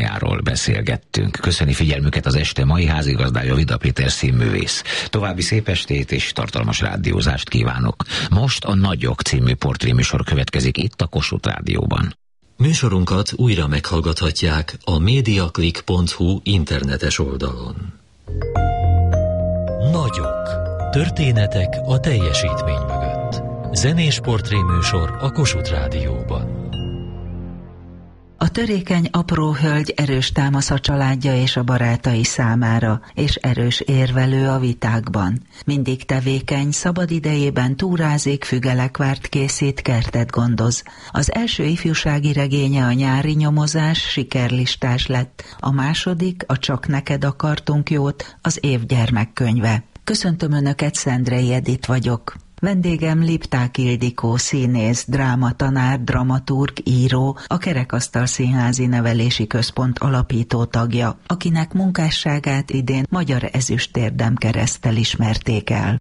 drámájáról beszélgettünk. Köszöni figyelmüket az este mai házigazdája, Vida Péter színművész. További szép estét és tartalmas rádiózást kívánok. Most a Nagyok című portréműsor következik itt a Kossuth Rádióban. Műsorunkat újra meghallgathatják a mediaclick.hu internetes oldalon. Nagyok. Történetek a teljesítmény mögött. Zenés portréműsor a Kossuth Rádióban. A törékeny apró hölgy erős támasz a családja és a barátai számára, és erős érvelő a vitákban. Mindig tevékeny, szabad idejében túrázik, fügelekvárt készít, kertet gondoz. Az első ifjúsági regénye, a Nyári nyomozás sikerlistás lett. A második, a Csak neked akartunk jót, az év gyermekkönyve. Köszöntöm Önöket, Szendrei Edit vagyok. Vendégem Lipták Ildikó színész, drámatanár, dramaturg, író, a Kerekasztal Színházi Nevelési Központ alapító tagja, akinek munkásságát idén Magyar Ezüstérdem kereszttel ismerték el.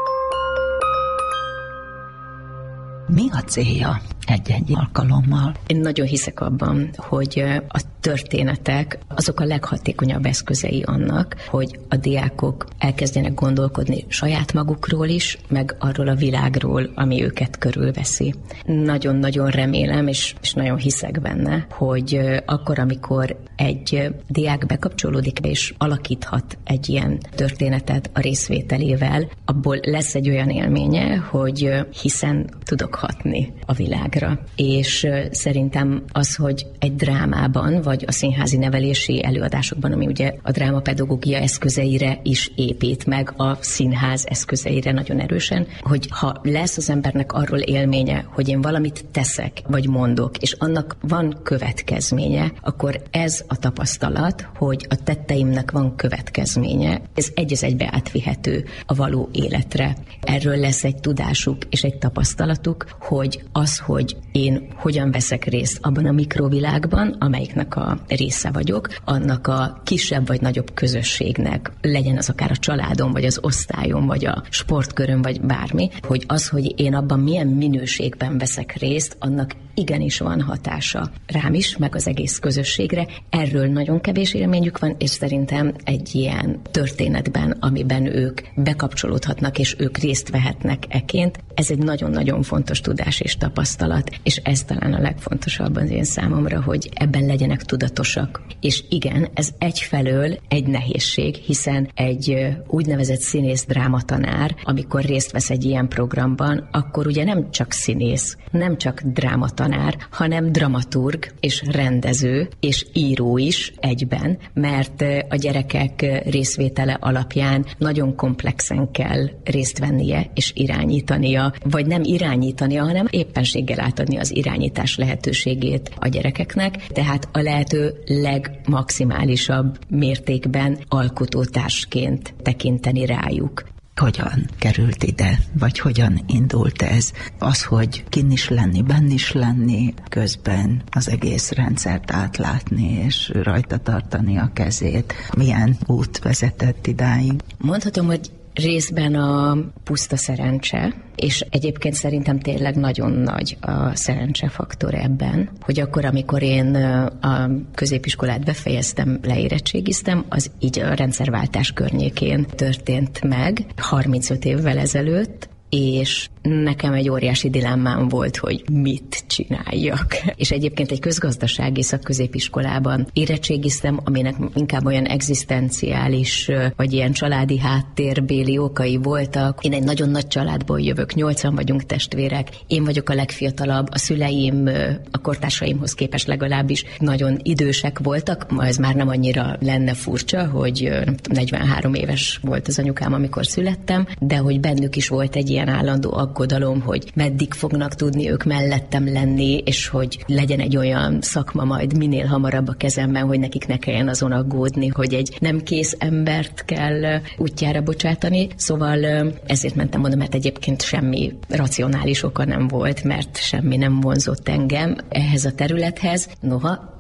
Mi a célja egy-egy alkalommal? Én nagyon hiszek abban, hogy a történetek azok a leghatékonyabb eszközei annak, hogy a diákok elkezdjenek gondolkodni saját magukról is, meg arról a világról, ami őket körülveszi. Nagyon-nagyon remélem, és nagyon hiszek benne, hogy akkor, amikor egy diák bekapcsolódik és alakíthat egy ilyen történetet a részvételével, abból lesz egy olyan élménye, hogy hiszen tudok hatni a világra. És szerintem az, hogy egy drámában, vagy a színházi nevelési előadásokban, ami ugye a drámapedagógia eszközeire is épít, meg a színház eszközeire nagyon erősen, hogy ha lesz az embernek arról élménye, hogy én valamit teszek, vagy mondok, és annak van következménye, akkor ez a tapasztalat, hogy a tetteimnek van következménye, ez egybe átvihető a való életre. Erről lesz egy tudásuk és egy tapasztalatuk, hogy az, hogy én hogyan veszek részt abban a mikrovilágban, amelyiknek a része vagyok, annak a kisebb vagy nagyobb közösségnek, legyen az akár a családom, vagy az osztályom, vagy a sportköröm, vagy bármi, hogy az, hogy én abban milyen minőségben veszek részt, annak igenis van hatása rám is, meg az egész közösségre. Erről nagyon kevés élményük van, és szerintem egy ilyen történetben, amiben ők bekapcsolódhatnak, és ők részt vehetnek eként, ez egy nagyon-nagyon fontos tudás és tapasztalat, és ez talán a legfontosabb az én számomra, hogy ebben legyenek tudatosak. És igen, ez egyfelől egy nehézség, hiszen egy úgynevezett színész drámatanár, amikor részt vesz egy ilyen programban, akkor ugye nem csak színész, nem csak drámatanár, hanem dramaturg és rendező és író is egyben, mert a gyerekek részvétele alapján nagyon komplexen kell részt vennie és irányítania, vagy nem irányítania, hanem éppenséggel átadni az irányítás lehetőségét a gyerekeknek, tehát a lehető legmaximálisabb mértékben alkotótársként tekinteni rájuk. Hogyan került ide, vagy hogyan indult ez? Az, hogy kinn is lenni, benn is lenni, közben az egész rendszert átlátni, és rajta tartani a kezét. Milyen út vezetett idáig? Mondhatom, hogy részben a puszta szerencse, és egyébként szerintem tényleg nagyon nagy a szerencsefaktor ebben, hogy akkor, amikor én a középiskolát befejeztem, leérettségiztem, az így a rendszerváltás környékén történt meg, 35 évvel ezelőtt, és nekem egy óriási dilemmám volt, hogy mit csináljak. És egyébként egy közgazdasági szakközépiskolában érettségiztem, aminek inkább olyan egzisztenciális, vagy ilyen családi háttérbéli okai voltak. Én egy nagyon nagy családból jövök, 8-an vagyunk testvérek, én vagyok a legfiatalabb, a szüleim a kortársaimhoz képest legalábbis nagyon idősek voltak, ma ez már nem annyira lenne furcsa, hogy 43 éves volt az anyukám, amikor születtem, de hogy bennük is volt egy ilyen állandó aggodalom, hogy meddig fognak tudni ők mellettem lenni, és hogy legyen egy olyan szakma majd minél hamarabb a kezemben, hogy nekik ne kelljen azon aggódni, hogy egy nem kész embert kell útjára bocsátani. Szóval ezért mentem oda, mert egyébként semmi racionális oka nem volt, mert semmi nem vonzott engem ehhez a területhez. Noha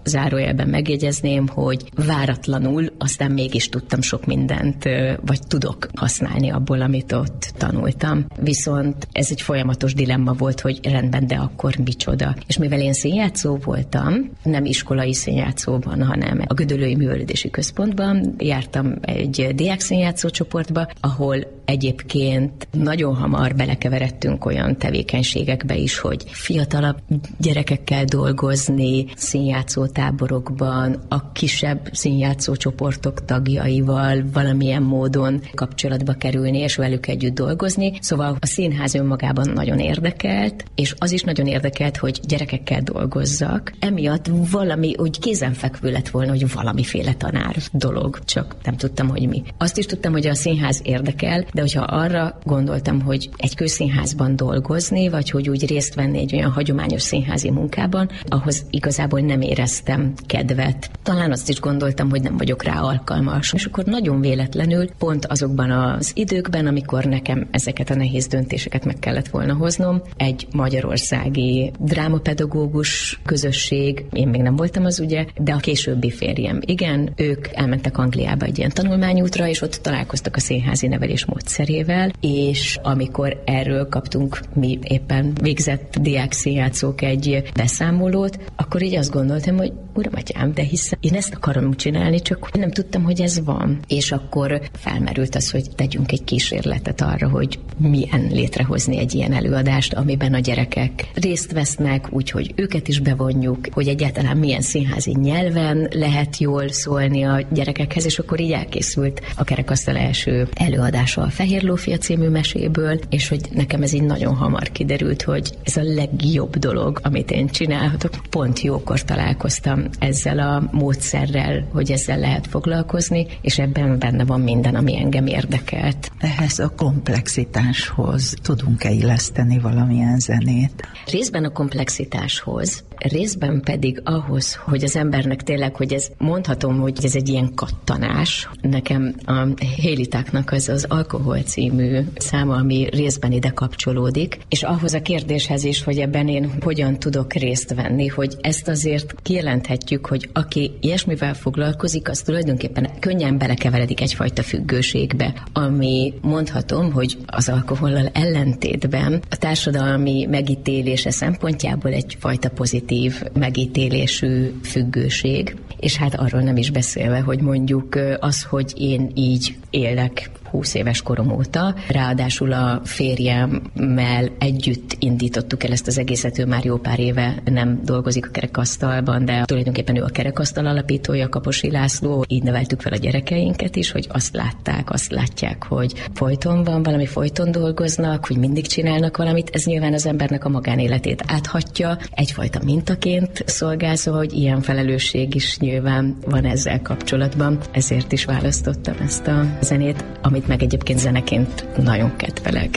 zárójelben megjegyezném, hogy váratlanul aztán mégis tudtam sok mindent, vagy tudok használni abból, amit ott tanultam. Viszont ez egy folyamatos dilemma volt, hogy rendben, de akkor micsoda. És mivel én színjátszó voltam, nem iskolai színjátszóban, hanem a Gödöllői Művelődési Központban jártam egy diákszínjátszó csoportba, ahol egyébként nagyon hamar belekeveredtünk olyan tevékenységekbe is, hogy fiatalabb gyerekekkel dolgozni, színjátszó táborokban, a kisebb színjátszó csoportok tagjaival valamilyen módon kapcsolatba kerülni, és velük együtt dolgozni. Szóval a színház önmagában nagyon érdekelt, és az is nagyon érdekelt, hogy gyerekekkel dolgozzak. Emiatt valami úgy kézenfekvő lett volna, hogy valamiféle tanár dolog, csak nem tudtam, hogy mi. Azt is tudtam, hogy a színház érdekel, de hogyha arra gondoltam, hogy egy közszínházban dolgozni, vagy hogy úgy részt venni egy olyan hagyományos színházi munkában, ahhoz igazából nem éreztem kedvet. Talán azt is gondoltam, hogy nem vagyok rá alkalmas. És akkor nagyon véletlenül, pont azokban az időkben, amikor nekem ezeket a nehéz döntéseket meg kellett volna hoznom, egy magyarországi drámapedagógus közösség, én még nem voltam az ugye, de a későbbi férjem, igen, ők elmentek Angliába egy ilyen tanulmányútra, és ott találkoztak a színházi nevelés módszerével, és amikor erről kaptunk mi éppen végzett diákszínjátszók egy beszámolót, akkor így azt gondoltam, hogy uram, atyám, de hiszen én ezt akarom csinálni, csak nem tudtam, hogy ez van. És akkor felmerült az, hogy tegyünk egy kísérletet arra, hogy milyen létrehozni egy ilyen előadást, amiben a gyerekek részt vesznek, úgyhogy őket is bevonjuk, hogy egyáltalán milyen színházi nyelven lehet jól szólni a gyerekekhez, és akkor így elkészült a Kerekasztal első előadása a Fehér Lófia című meséből, és hogy nekem ez így nagyon hamar kiderült, hogy ez a legjobb dolog, amit én csinálhatok. Pont jókor találkoztam ezzel a módszerrel, hogy ezzel lehet foglalkozni, és ebben benne van minden, ami engem érdekelt. Ehhez a komplexitáshoz tudunk-e illeszteni valamilyen zenét? Részben a komplexitáshoz, részben pedig ahhoz, hogy az embernek tényleg, hogy ez mondhatom, hogy ez egy ilyen kattanás. Nekem a Hélitáknak az Alkohol című száma, ami részben ide kapcsolódik, és ahhoz a kérdéshez is, hogy ebben én hogyan tudok részt venni, hogy ezt azért kijelenthetjük, hogy aki ilyesmivel foglalkozik, az tulajdonképpen könnyen belekeveredik egyfajta függőségbe, ami mondhatom, hogy az alkohollal ellentétben a társadalmi megítélése szempontjából egyfajta pozitív megítélésű függőség, és hát arról nem is beszélve, hogy mondjuk az, hogy én így élek 20 éves korom óta. Ráadásul a férjemmel együtt indítottuk el ezt az egészet, ő már jó pár éve nem dolgozik a Kerekasztalban, de tulajdonképpen ő a Kerekasztal alapítója, Kaposi László. Így neveltük fel a gyerekeinket is, hogy azt látják, hogy folyton van valami, folyton dolgoznak, hogy mindig csinálnak valamit. Ez nyilván az embernek a magánéletét áthatja, egyfajta mintaként szolgál, szóval, hogy ilyen felelősség is nyilván van ezzel kapcsolatban. Ezért is választottam ezt a zenét, amit meg egyébként zeneként nagyon kedvelek.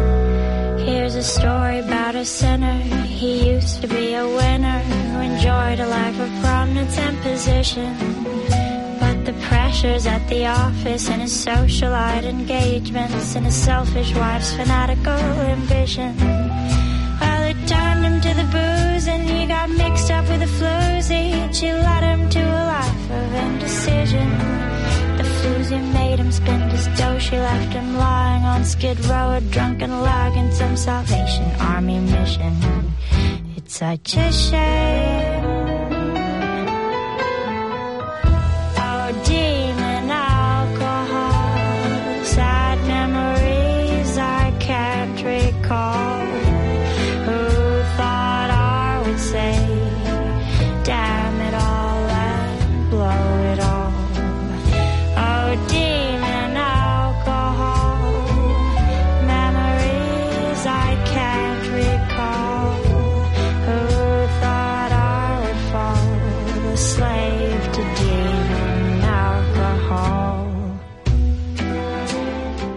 Here's a story about a sinner. He used to be a winner who enjoyed a life of prominence and position. But the pressures at the office and his socialite engagements and his selfish wife's fanatical ambition, well, it turned him to the booze and he got mixed up with a floozy. She led him to a life of indecision. The floozy made him spend his dough. She left him lying on Skid Row, a drunken lag in some Salvation Army mission. It's such a shame. Oh, demon alcohol, sad memories I can't recall. Who thought I would say, damn it all and blow it all? Oh, demon alcohol, memories I can't recall. Who thought I would fall a slave to demon alcohol? És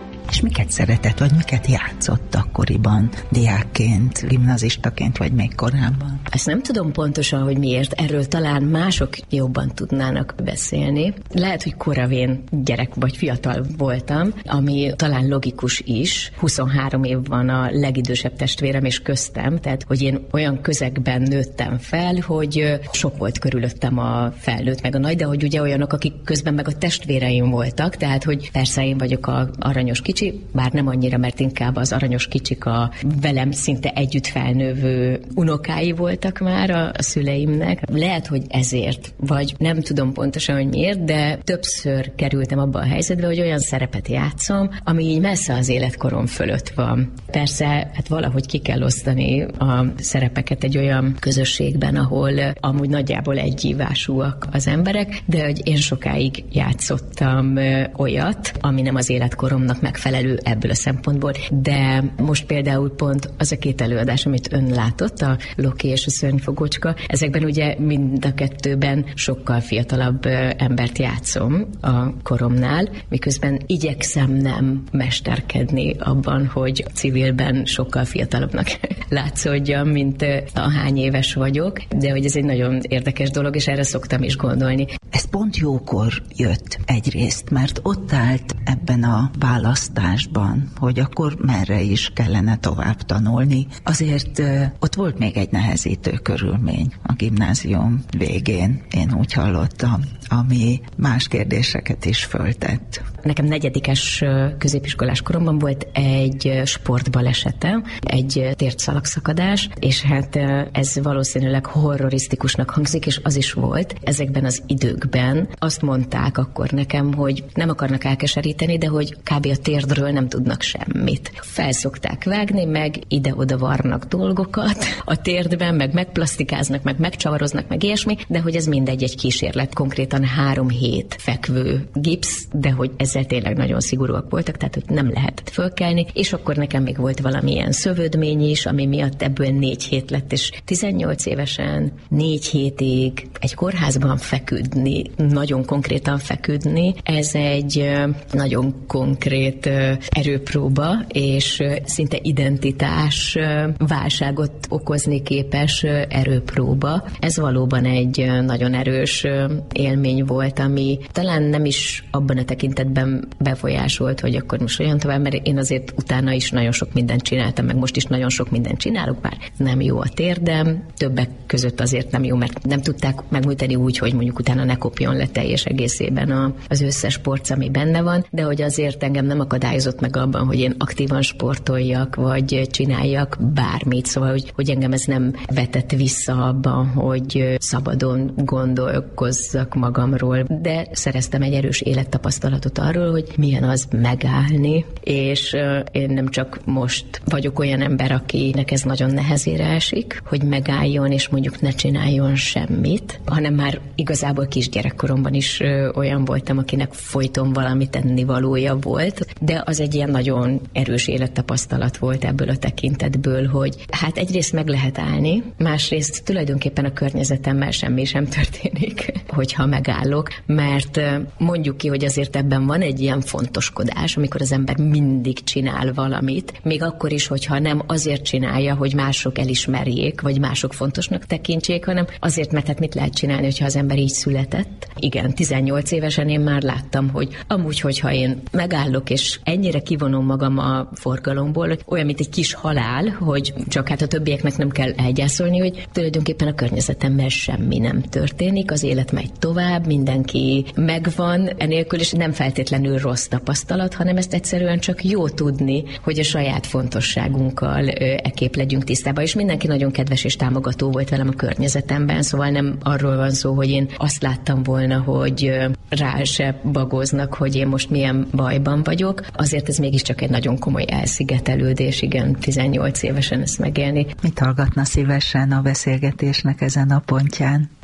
miket szeretett, vagy miket játszott akkoriban, diákként, gimnazistaként, vagy még korábban? Ezt nem tudom pontosan, hogy miért. Erről talán mások jobban tudnának beszélni. Lehet, hogy koravén gyerek vagy fiatal voltam, ami talán logikus is. 23 év van a legidősebb testvérem és köztem, tehát hogy én olyan közegben nőttem fel, hogy sok volt körülöttem a felnőtt meg a nagy, de hogy ugye olyanok, akik közben meg a testvéreim voltak, tehát hogy persze én vagyok a aranyos kicsi, bár nem annyira, mert inkább az aranyos kicsik a velem szinte együtt felnővő unokái voltak már a szüleimnek. Lehet, hogy ezért, vagy nem tudom pontosan, hogy miért, de többször kerültem abba a helyzetbe, hogy olyan szerepet játszom, ami így messze az életkorom fölött van. Persze, hát valahogy ki kell osztani a szerepeket egy olyan közösségben, ahol amúgy nagyjából egyívásúak az emberek, de hogy én sokáig játszottam olyat, ami nem az életkoromnak megfelelő ebből a szempontból, de most például pont az a 2 előadás, amit ön látott, a Loki és a Szörnyfogócska, ezekben ugye mind a 2-ben sokkal fiatalabb embert játszom a koromnál, miközben igyekszem nem mesterkedni abban, hogy civilben sokkal fiatalabbnak látszódjam, mint ahány éves vagyok, de hogy ez egy nagyon érdekes dolog, és erre szoktam is gondolni. Ez pont jókor jött egyrészt, mert ott állt ebben a választásban, hogy akkor merre is kellene tovább tanulni. Azért ott volt még egy nehezítő körülmény a gimnázium végén, én úgy hallottam, ami más kérdéseket is föltett. Nekem 4-es középiskolás koromban volt egy sportbalesetem, egy térdszalag-szakadás, és hát ez valószínűleg horrorisztikusnak hangzik, és az is volt. Ezekben az időkben azt mondták akkor nekem, hogy nem akarnak elkeseríteni, de hogy kb. A térdről nem tudnak semmit. Felszokták vágni, meg ide-oda varnak dolgokat a térdben, meg megplasztikáznak, meg megcsavaroznak, meg ilyesmi, de hogy ez mindegy egy kísérlet, konkrétan 3 hét fekvő gipsz, de hogy ezzel tényleg nagyon szigorúak voltak, tehát hogy nem lehetett fölkelni, és akkor nekem még volt valamilyen szövődmény is, ami miatt ebből 4 hét lett, és 18 évesen 4 hétig egy kórházban feküdni, nagyon konkrétan feküdni, ez egy nagyon konkrét erőpróba, és szinte identitás válságot okozni képes erőpróba. Ez valóban egy nagyon erős élmény volt, ami talán nem is abban a tekintetben befolyásolt, hogy akkor most olyan tovább, mert én azért utána is nagyon sok mindent csináltam, meg most is nagyon sok mindent csinálok, bár nem jó a térdem, többek között azért nem jó, mert nem tudták megműteni úgy, hogy mondjuk utána ne kopjon le teljes egészében az összes porc, ami benne van, de hogy azért engem nem akadályozott meg abban, hogy én aktívan sportoljak, vagy csináljak bármit, szóval, hogy engem ez nem vetett vissza abban, hogy szabadon gondolkozzak magamról, de szereztem egy erős élettapasztalatot arról, hogy milyen az megállni, és én nem csak most vagyok olyan ember, akinek ez nagyon nehezére esik, hogy megálljon, és mondjuk ne csináljon semmit, hanem már igazából kisgyerekkoromban is olyan voltam, akinek folyton valami tennivalója volt, de az egy ilyen nagyon erős élettapasztalat volt ebből a tekintetből, hogy hát egyrészt meg lehet állni, másrészt tulajdonképpen a környezetemmel semmi sem történik, hogyha megállok, mert mondjuk ki, hogy azért ebben van egy ilyen fontoskodás, amikor az ember mindig csinál valamit, még akkor is, hogyha nem azért csinálja, hogy mások elismerjék, vagy mások fontosnak tekintsék, hanem azért, mert hát mit lehet csinálni, hogyha az ember így született. Igen, 18 évesen én már láttam, hogy amúgy, hogyha én megállok, és ennyire kivonom magam a forgalomból, olyan, mint egy kis halál, hogy csak hát a többieknek nem kell elgyászolni, hogy tulajdonképpen a környezetemmel semmi nem történik, az élet megy tovább, mindenki megvan, enélkül is nem feltétlenül rossz tapasztalat, hanem ezt egyszerűen csak jó tudni, hogy a saját fontosságunkkal ekképp legyünk tisztában, és mindenki nagyon kedves és támogató volt velem a környezetemben, szóval nem arról van szó, hogy én azt láttam volna, hogy rá se bagoznak, hogy én most milyen bajban vagyok, azért ez mégiscsak egy nagyon komoly elszigetelődés, igen, 18 évesen ezt megélni. Mit hallgatna szívesen a beszélgetésnek ezen a pontján?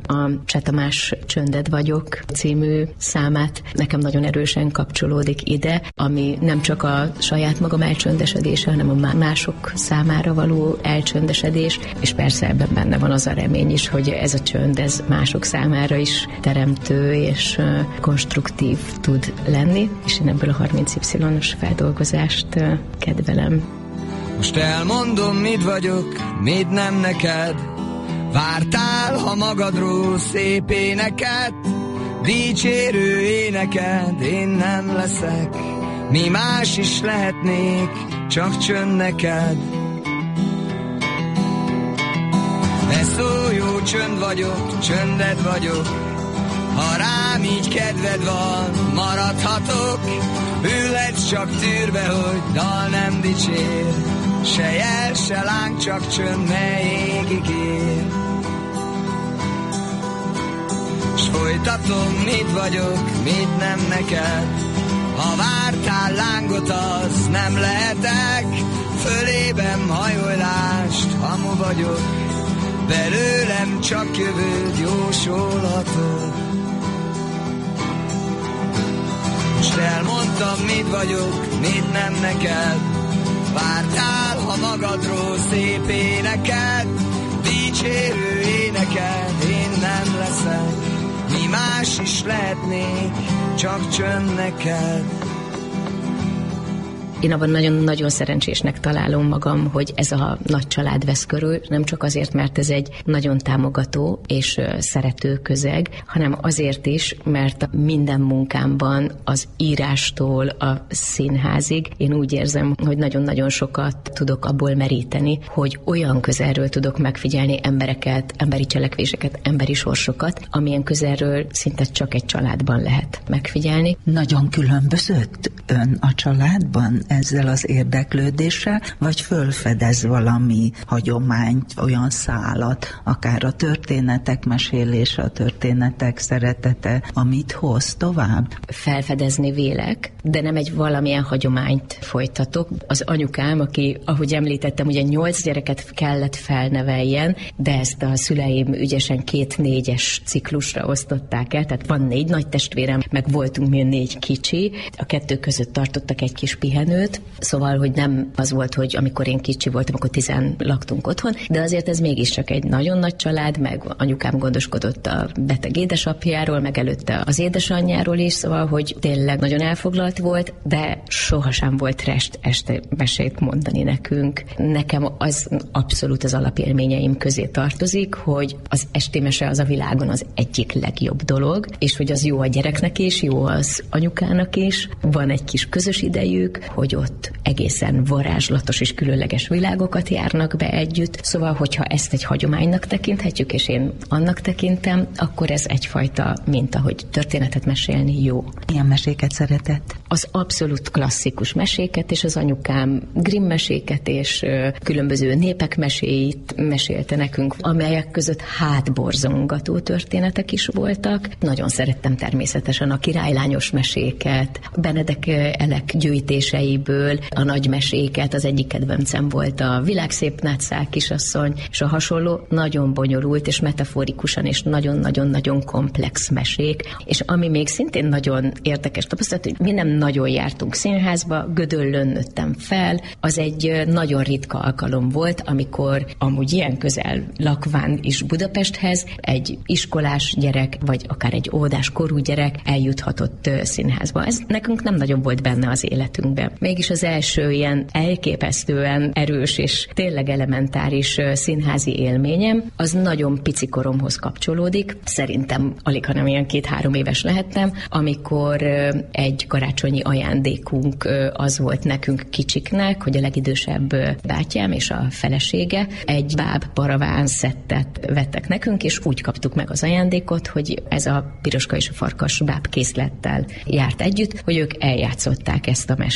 a Cseh Tamás Csönded vagyok című számát. Nekem nagyon erősen kapcsolódik ide, ami nem csak a saját magam elcsöndesedése, hanem a mások számára való elcsöndesedés, és persze ebben benne van az a remény is, hogy ez a csönd, ez mások számára is teremtő és konstruktív tud lenni, és én ebből a 30Y-os feldolgozást kedvelem. Most elmondom, mit vagyok, mit nem neked. Vártál, ha magadról szép éneket, dicsérő éneked, én nem leszek. Mi más is lehetnék, csak csönd neked. Ne szólj, jó csönd vagyok, csönded vagyok. Ha rám így kedved van, maradhatok. Ülhetsz csak tűrbe, hogy dal nem dicsér. Se jel, se láng, csak csönd, mely égig ér. S folytatom, mit vagyok, mit nem neked. Ha vártál lángot, az nem lehetek. Fölében hajollást, hamu vagyok. Belőlem csak jövőd jósolhatod. S elmondtam, mit vagyok, mit nem neked. Vártál, ha magadról szép éneked, dicsérő éneked, én nem leszek. Mi más is lehetnék, csak csönd neked. Én abban nagyon-nagyon szerencsésnek találom magam, hogy ez a nagy család vesz körül, nem csak azért, mert ez egy nagyon támogató és szerető közeg, hanem azért is, mert minden munkámban az írástól a színházig én úgy érzem, hogy nagyon-nagyon sokat tudok abból meríteni, hogy olyan közelről tudok megfigyelni embereket, emberi cselekvéseket, emberi sorsokat, amilyen közelről szinte csak egy családban lehet megfigyelni. Nagyon különbözött ön a családban ezzel az érdeklődéssel, vagy fölfedez valami hagyományt, olyan szálat, akár a történetek mesélése, a történetek szeretete, amit hoz tovább? Felfedezni vélek, de nem egy valamilyen hagyományt folytatok. Az anyukám, aki, ahogy említettem, ugye 8 gyereket kellett felneveljen, de ezt a szüleim ügyesen 2-4-es ciklusra osztották el, tehát van 4 nagy testvérem, meg voltunk mi 4 kicsi, a 2 között tartottak egy kis pihenőt, szóval, hogy nem az volt, hogy amikor én kicsi voltam, akkor 10 laktunk otthon, de azért ez mégiscsak egy nagyon nagy család, meg anyukám gondoskodott a beteg édesapjáról, meg előtte az édesanyjáról is, szóval, hogy tényleg nagyon elfoglalt volt, de sohasem volt rest este mesét mondani nekünk. Nekem az abszolút az alapélményeim közé tartozik, hogy az esti mese az a világon az egyik legjobb dolog, és hogy az jó a gyereknek is, jó az anyukának is, van egy kis közös idejük, hogy ott egészen varázslatos és különleges világokat járnak be együtt. Szóval, hogyha ezt egy hagyománynak tekinthetjük, és én annak tekintem, akkor ez egyfajta minta, hogy történetet mesélni jó. Milyen meséket szeretett? Az abszolút klasszikus meséket, és az anyukám Grimm meséket, és különböző népek meséit mesélte nekünk, amelyek között hátborzongató történetek is voltak. Nagyon szerettem természetesen a királylányos meséket, Benedek Elek gyűjtéseiből a nagy meséket, az egyik kedvencem volt a Világszép Nátszál kisasszony, és a hasonló nagyon bonyolult és metaforikusan és nagyon-nagyon-nagyon komplex mesék, és ami még szintén nagyon érdekes tapasztalat, hogy mi nem nagyon jártunk színházba, Gödöllön nőttem fel, az egy nagyon ritka alkalom volt, amikor amúgy ilyen közel lakván is Budapesthez egy iskolás gyerek, vagy akár egy óvodás korú gyerek eljuthatott színházba. Ez nekünk nem nagyon volt benne az életünkben. Mégis az első ilyen elképesztően erős és tényleg elementáris színházi élményem, az nagyon pici koromhoz kapcsolódik. Szerintem alig, hanem ilyen 2-3 éves lehettem, amikor egy karácsonyi ajándékunk az volt nekünk kicsiknek, hogy a legidősebb bátyám és a felesége egy báb paraván szettet vettek nekünk, és úgy kaptuk meg az ajándékot, hogy ez a Piroska és a farkas báb készlettel járt együtt, hogy ők eljátszották ezt a mesét.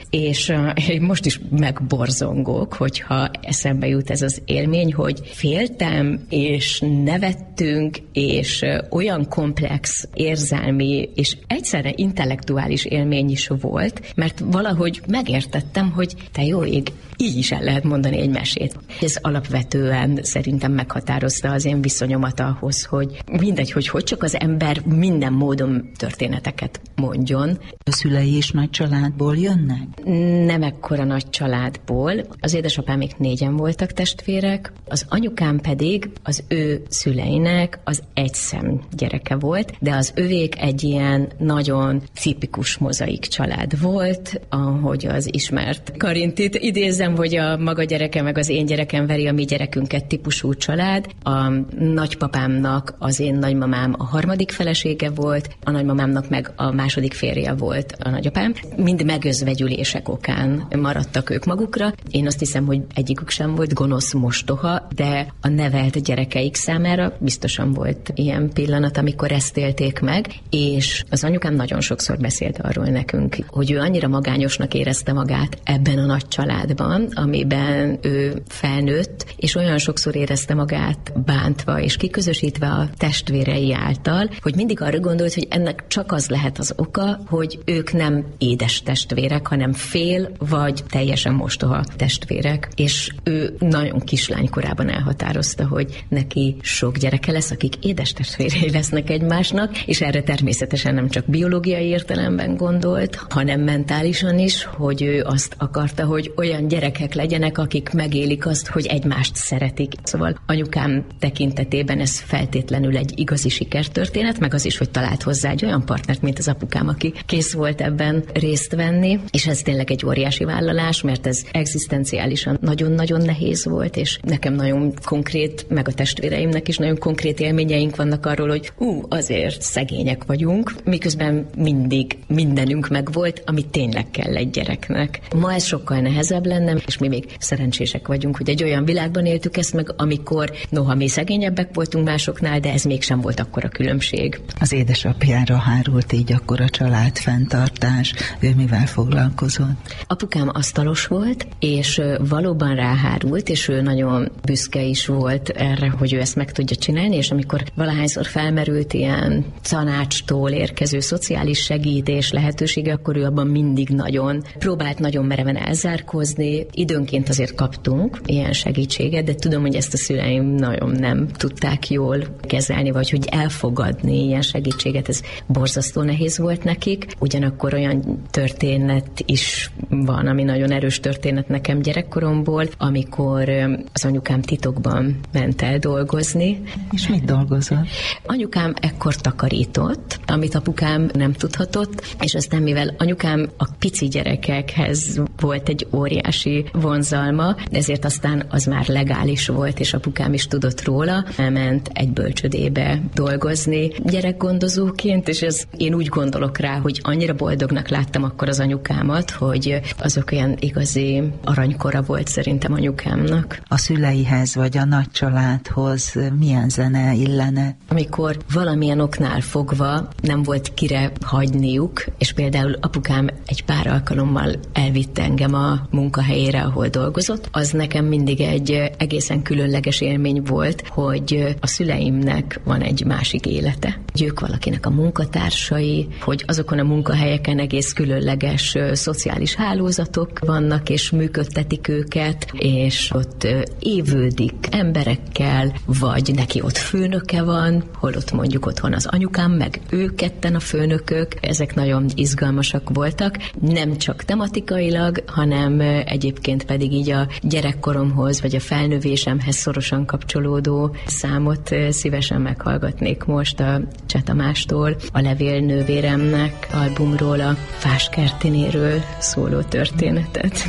és most is megborzongok, hogyha eszembe jut ez az élmény, hogy féltem, és nevettünk, és olyan komplex érzelmi, és egyszerre intellektuális élmény is volt, mert valahogy megértettem, hogy te jó ég, így is el lehet mondani egy mesét. Ez alapvetően szerintem meghatározta az én viszonyomat ahhoz, hogy mindegy, hogy csak az ember minden módon történeteket mondjon. A szülei is nagy családból jönnek? Nem ekkora nagy családból. Az édesapámék 4-en voltak testvérek, az anyukám pedig az ő szüleinek az egyszem gyereke volt, de az övék egy ilyen nagyon tipikus mozaik család volt, ahogy az ismert Karintit idézem, hogy a maga gyereke meg az én gyerekem veri a mi gyerekünket típusú család. A nagypapámnak az én nagymamám a harmadik felesége volt, a nagymamámnak meg a második férje volt a nagyapám. Mind megözvegyülések okán maradtak ők magukra. Én azt hiszem, hogy egyikük sem volt gonosz mostoha, de a nevelt gyerekeik számára biztosan volt ilyen pillanat, amikor ezt élték meg, és az anyukám nagyon sokszor beszélt arról nekünk, hogy ő annyira magányosnak érezte magát ebben a nagy családban, amiben ő felnőtt, és olyan sokszor érezte magát bántva és kiközösítve a testvérei által, hogy mindig arra gondolt, hogy ennek csak az lehet az oka, hogy ők nem édes testvérek, hanem fél vagy teljesen mostoha testvérek. És ő nagyon kislánykorában elhatározta, hogy neki sok gyereke lesz, akik édes testvérei lesznek egymásnak, és erre természetesen nem csak biológiai értelemben gondolt, hanem mentálisan is, hogy ő azt akarta, hogy olyan gyerekek legyenek, akik megélik azt, hogy egymást szeretik. Szóval anyukám tekintetében ez feltétlenül egy igazi sikertörténet, meg az is, hogy talált hozzá egy olyan partnert, mint az apukám, aki kész volt ebben részt venni, és ez tényleg egy óriási vállalás, mert ez egzisztenciálisan nagyon-nagyon nehéz volt, és nekem nagyon konkrét, meg a testvéreimnek is nagyon konkrét élményeink vannak arról, hogy azért szegények vagyunk, miközben mindig mindenünk megvolt, ami tényleg kell egy gyereknek. Ma ez sokkal nehezebb lenne, és mi még szerencsések vagyunk, hogy egy olyan világban éltük ezt meg, amikor noha mi szegényebbek voltunk másoknál, de ez mégsem volt akkora különbség. Az édesapjára hárult így akkor a családfenntartás. Ő mivel foglalkozott? Apukám asztalos volt, és valóban ráhárult, és ő nagyon büszke is volt erre, hogy ő ezt meg tudja csinálni, és amikor valahányszor felmerült ilyen tanácstól érkező szociális segítés lehetősége, akkor ő abban mindig próbált nagyon mereven elzárkózni. Időnként azért kaptunk ilyen segítséget, de tudom, hogy ezt a szüleim nagyon nem tudták jól kezelni, vagy hogy elfogadni ilyen segítséget, ez borzasztó nehéz volt nekik. Ugyanakkor olyan történet is van, ami nagyon erős történet nekem gyerekkoromból, amikor az anyukám titokban ment el dolgozni. És mit dolgozott? Anyukám ekkor takarított, amit apukám nem tudhatott, és aztán mivel anyukám a pici gyerekekhez volt egy óriási vonzalma, ezért aztán az már legális volt, és apukám is tudott róla, elment egy bölcsödébe dolgozni gyerekgondozóként, és én úgy gondolok rá, hogy annyira boldognak láttam akkor az anyukámat, hogy azok olyan igazi aranykora volt szerintem anyukámnak. A szüleihez vagy a nagy családhoz milyen zene illene? Amikor valamilyen oknál fogva nem volt kire hagyniuk, és például apukám egy pár alkalommal elvitte engem a munkahelyére, ahol dolgozott, az nekem mindig egy egészen különleges élmény volt, hogy a szüleimnek van egy másik élete. Ők valakinek a munkatársai, hogy azokon a munkahelyeken egész különleges szociális hálózatok vannak, és működtetik őket, és ott évődik emberekkel, vagy neki ott főnöke van, holott mondjuk otthon az anyukám, meg ők ketten a főnökök. Ezek nagyon izgalmasak voltak, nem csak tematikailag, hanem egyébként pedig így a gyerekkoromhoz, vagy a felnövésemhez szorosan kapcsolódó számot szívesen meghallgatnék most a Cseh Tamástól, a Levélnővéremnek albumról, a Fáskertinéről szóló történetet.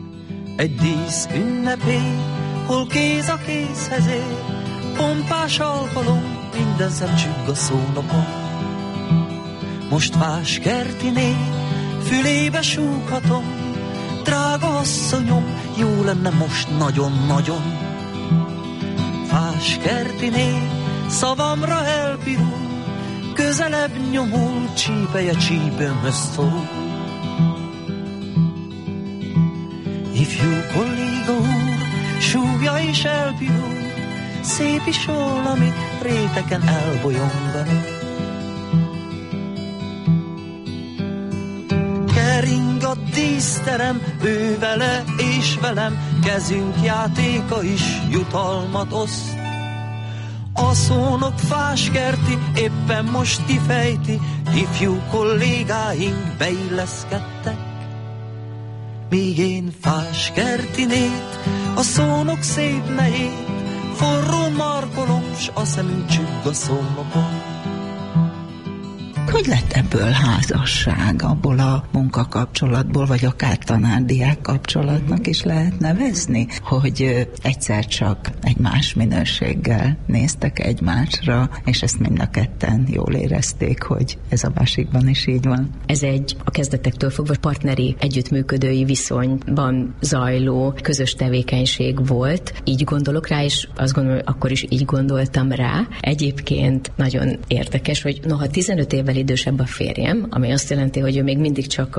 Egy dísz ünnepély, hol kéz a kézhez ér, pompás alkalom, minden szem csügg a szónokon. Most Fáskertiné, fülébe súghatom, drága asszonyom, jó lenne most nagyon-nagyon. Fáskertiné, szavamra elpirul, közelebb nyomul, csípeje csípőmhöz szorul. is elpirul, szép is valami réteken elbolyongani. Kering a díszterem, ő vele és velem, kezünk játéka is jutalmat oszt. A szónok Fáskerti éppen most kifejti, ifjú kollégáink beilleszkedtek. Míg én Fáskertinét, a szónok szép nejét, forró markolom, s a szemünk csügg a szónokon. Hogy lett ebből házasság, abból a munkakapcsolatból, vagy akár tanár-diák kapcsolatnak is lehet nevezni, hogy egyszer csak egy más minőséggel néztek egymásra, és ezt mind a ketten jól érezték, hogy ez a másikban is így van. Ez egy a kezdetektől fogva partneri, együttműködői viszonyban zajló közös tevékenység volt. Így gondolok rá, és azt gondolom, hogy akkor is így gondoltam rá. Egyébként nagyon érdekes, hogy noha 15 évvel idősebb a férjem, ami azt jelenti, hogy ő még mindig csak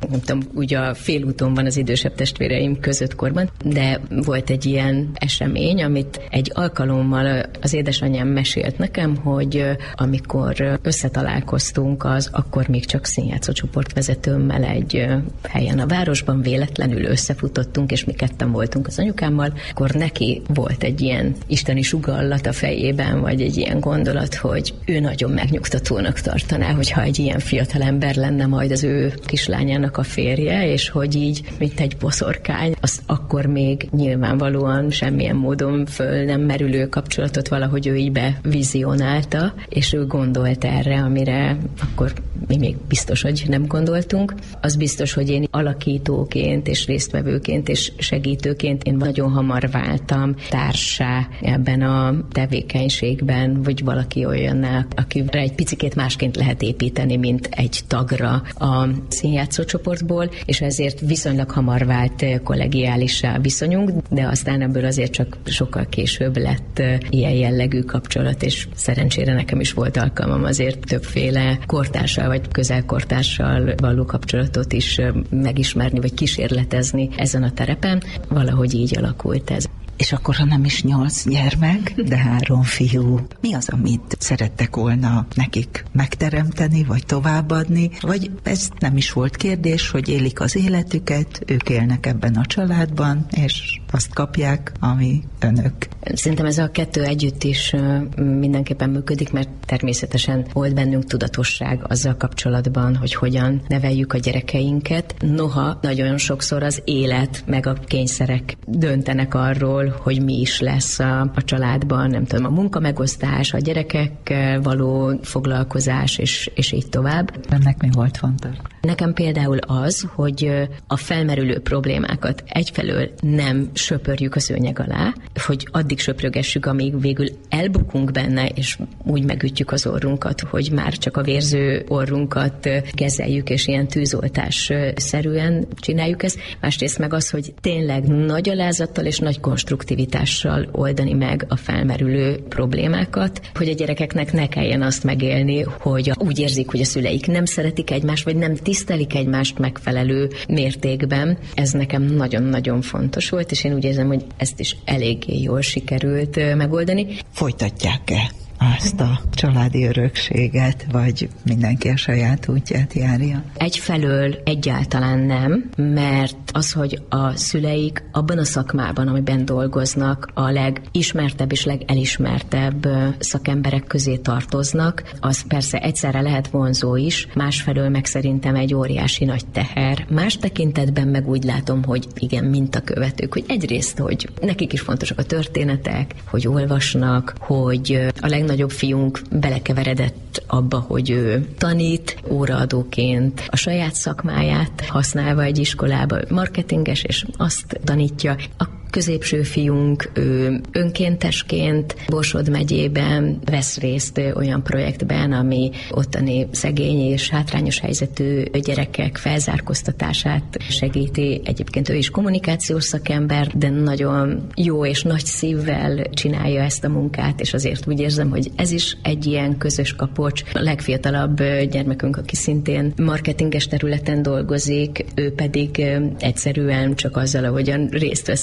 a félúton van az idősebb testvéreim között korban, de volt egy ilyen esemény, amit egy alkalommal az édesanyám mesélt nekem, hogy amikor összetalálkoztunk, az akkor még csak színjátszó csoportvezetőmmel egy helyen a városban, véletlenül összefutottunk, és mi ketten voltunk az anyukámmal, akkor neki volt egy ilyen isteni sugallat a fejében, vagy egy ilyen gondolat, hogy ő nagyon megnyugtatónak tartaná, hogyha egy ilyen fiatal ember lenne majd az ő kislányának a férje, és hogy így, mint egy boszorkány, azt akkor még nyilvánvalóan semmilyen módon föl nem merülő kapcsolatot valahogy ő így bevizionálta, és ő gondolt erre, amire akkor mi még biztos, hogy nem gondoltunk. Az biztos, hogy én alakítóként és résztvevőként és segítőként én nagyon hamar váltam társá ebben a tevékenységben, vagy valaki olyanná, akire egy picikét másként lehet építeni, mint egy tagra a színjátszó csoportból, és ezért viszonylag hamar vált kollegiálissá viszonyunk, de aztán ebből azért csak sokkal később lett ilyen jellegű kapcsolat, és szerencsére nekem is volt alkalmam azért többféle kortársal vagy közelkortársal való kapcsolatot is megismerni, vagy kísérletezni ezen a terepen. Valahogy így alakult ez. És akkor, ha nem is 8 gyermek, de 3 fiú, mi az, amit szerettek volna nekik megteremteni, vagy továbbadni, vagy ez nem is volt kérdés, hogy élik az életüket, ők élnek ebben a családban, és azt kapják, ami önök. Szerintem ez a kettő együtt is mindenképpen működik, mert természetesen volt bennünk tudatosság azzal kapcsolatban, hogy hogyan neveljük a gyerekeinket. Noha nagyon sokszor az élet meg a kényszerek döntenek arról, hogy mi is lesz a családban, nem tudom, a munkamegosztás, a gyerekekkel való foglalkozás, és így tovább. Ennek mi volt fontos? Nekem például az, hogy a felmerülő problémákat egyfelől nem söpörjük a szőnyeg alá, hogy addig söprögessük, amíg végül elbukunk benne, és úgy megütjük az orrunkat, hogy már csak a vérző orrunkat kezeljük, és ilyen tűzoltás-szerűen csináljuk ezt. Másrészt meg az, hogy tényleg nagy alázattal és nagy konstruktivitással oldani meg a felmerülő problémákat, hogy a gyerekeknek ne kelljen azt megélni, hogy úgy érzik, hogy a szüleik nem szeretik egymást, vagy nem tisztelik egymást megfelelő mértékben. Ez nekem nagyon-nagyon fontos volt, és én úgy érzem, hogy ezt is eléggé jól sikerült megoldani. Folytatják-e azt a családi örökséget, vagy mindenki a saját útját járja? Egyfelől egyáltalán nem, mert az, hogy a szüleik abban a szakmában, amiben dolgoznak, a legismertebb és legelismertebb szakemberek közé tartoznak, az persze egyszerre lehet vonzó is, másfelől meg szerintem egy óriási nagy teher. Más tekintetben meg úgy látom, hogy igen, mintakövetők, hogy egyrészt, hogy nekik is fontosak a történetek, hogy olvasnak, hogy a legnagyobb fiunk belekeveredett abba, hogy ő tanít, óraadóként a saját szakmáját használva egy iskolába, marketinges, és azt tanítja. A középső fiunk, ő önkéntesként Borsod megyében vesz részt olyan projektben, ami ottani szegény és hátrányos helyzetű gyerekek felzárkóztatását segíti. Egyébként ő is kommunikációs szakember, de nagyon jó és nagy szívvel csinálja ezt a munkát, és azért úgy érzem, hogy ez is egy ilyen közös kapocs. A legfiatalabb gyermekünk, aki szintén marketinges területen dolgozik, ő pedig egyszerűen csak azzal, ahogyan részt vesz a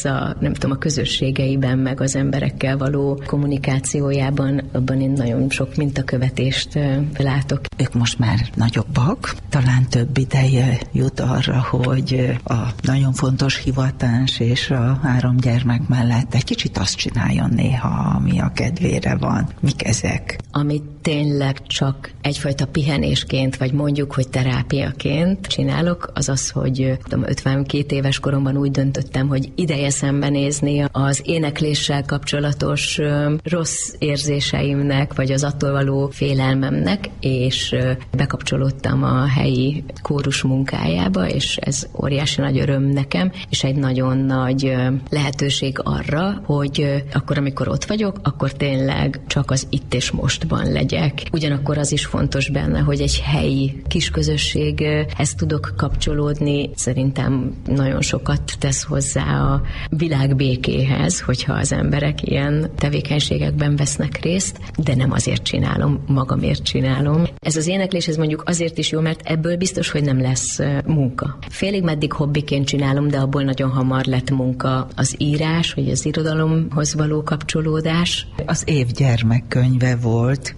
nem tudom, a közösségeiben, meg az emberekkel való kommunikációjában, abban én nagyon sok mintakövetést látok. Ők most már nagyobbak, talán több ideje jut arra, hogy a nagyon fontos hivatás és a 3 gyermek mellett egy kicsit azt csináljon néha, ami a kedvére van. Mik ezek? Amit tényleg csak egyfajta pihenésként, vagy mondjuk, hogy terápiaként csinálok, az az, hogy 52 éves koromban úgy döntöttem, hogy ideje szembenézni az énekléssel kapcsolatos rossz érzéseimnek, vagy az attól való félelmemnek, és bekapcsolódtam a helyi kórus munkájába, és ez óriási nagy öröm nekem, és egy nagyon nagy lehetőség arra, hogy akkor, amikor ott vagyok, akkor tényleg csak az itt és mostban legyek. Ugyanakkor az is fontos benne, hogy egy helyi kisközösséghez tudok kapcsolódni. Szerintem nagyon sokat tesz hozzá a világ békéhez, hogyha az emberek ilyen tevékenységekben vesznek részt, de nem azért csinálom, magamért csinálom. Ez az éneklés, ez mondjuk azért is jó, mert ebből biztos, hogy nem lesz munka. Félig meddig hobbiként csinálom, de abból nagyon hamar lett munka az írás, vagy az irodalomhoz való kapcsolódás. Az év gyermekkönyve volt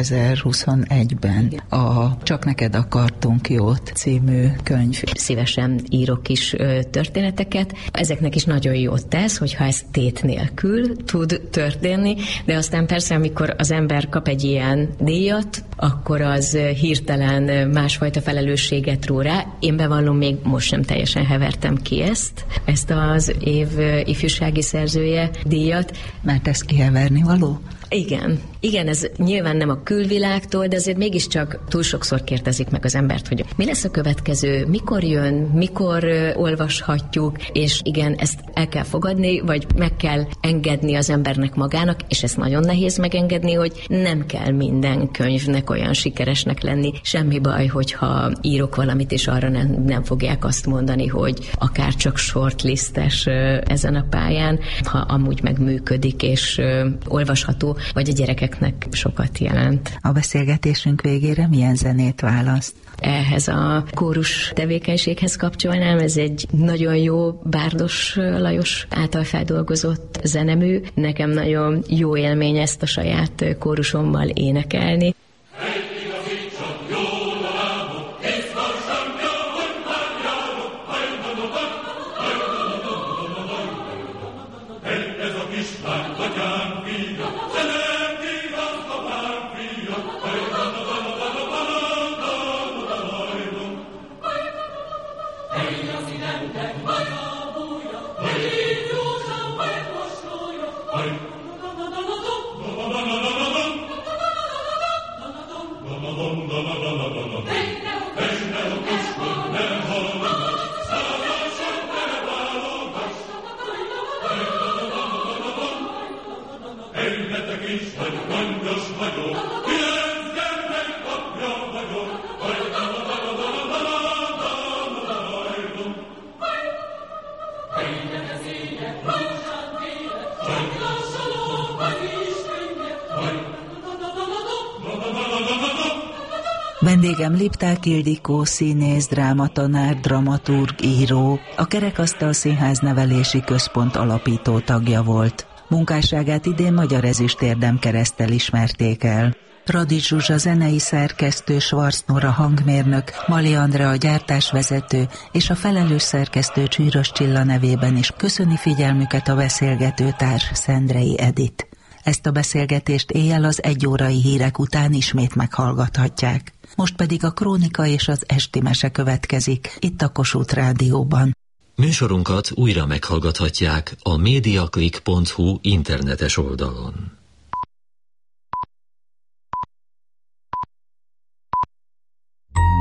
2021-ben a Csak neked akartunk jót című könyv. Szívesen írok is történeteket. Ezeknek is nagyon jót tesz, hogyha ez tét nélkül tud történni, de aztán persze, amikor az ember kap egy ilyen díjat, akkor az hirtelen másfajta felelősséget ró rá. Én bevallom, még most sem teljesen hevertem ki ezt az év ifjúsági szerzője díjat. Mert ez kiheverni való? Igen, ez nyilván nem a külvilágtól, de azért mégiscsak túl sokszor kérdezik meg az embert, hogy mi lesz a következő, mikor jön, mikor olvashatjuk, és igen, ezt el kell fogadni, vagy meg kell engedni az embernek magának, és ezt nagyon nehéz megengedni, hogy nem kell minden könyvnek olyan sikeresnek lenni. Semmi baj, hogyha írok valamit, és arra nem fogják azt mondani, hogy akár csak shortlistes ezen a pályán, ha amúgy meg működik, és olvasható, vagy a gyerekeknek sokat jelent. A beszélgetésünk végére milyen zenét választ? Ehhez a kórus tevékenységhez kapcsolnám, ez egy nagyon jó Bárdos Lajos által feldolgozott zenemű. Nekem nagyon jó élmény ezt a saját kórusommal énekelni. Vendégem Lipták Ildikó, színész, drámatanár, dramaturg, író, a Kerekasztal Színház Nevelési Központ alapító tagja volt. Munkásságát idén Magyar Ezüst-érdemkereszttel ismerték el. Radics Zsuzsa zenei szerkesztő, Schwarz Nora hangmérnök, Mali Andrea gyártásvezető és a felelős szerkesztő Csűrös Csilla nevében is köszöni figyelmüket a beszélgetőtárs Szendrei Edit. Ezt a beszélgetést éjjel az 1 órai hírek után ismét meghallgathatják. Most pedig a krónika és az esti mese következik, itt a Kossuth Rádióban. Műsorunkat újra meghallgathatják a mediaclick.hu internetes oldalon.